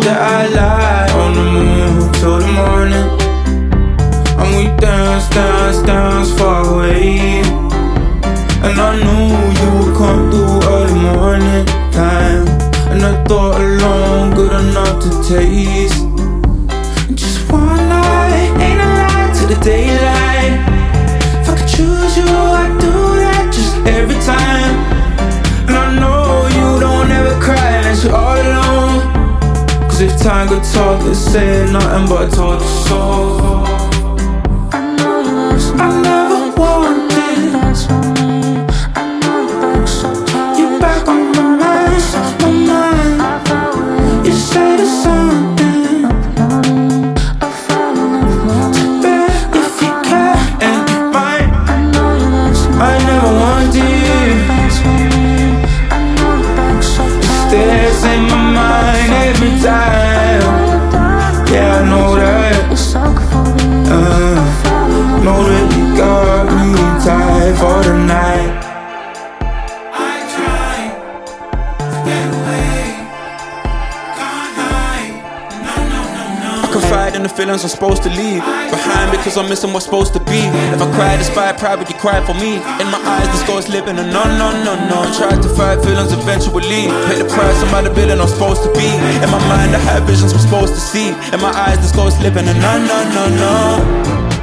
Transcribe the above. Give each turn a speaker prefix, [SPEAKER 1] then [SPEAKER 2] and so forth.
[SPEAKER 1] that I lie on the moon till the morning. And we dance, dance, dance far away. And I knew you would come through early morning time. And I thought alone good enough to taste. Just one night, ain't a lie to the daylight. If I could choose you, I'd do that just every time. And I know you don't ever cry unless you're all alone. Cause if time could talk, it'd say nothing but told your soul. I never wanted. You're back on my mind, my mind. You said it's something to bear if you care and you might. I never wanted. Stares in my mind every time. Yeah, I know that. Know that you got me tired for the night. I try to get away, can't hide. No. I confide in the feelings I'm supposed to leave behind because I'm missing what's supposed to be. If I cry despite pride, would you cry for me? In my eyes, this ghost living a no. I tried to fight feelings eventually. Pay the price, I'm out of building I'm supposed to be. In my mind, I have visions I'm supposed to see. In my eyes, this ghost living a no.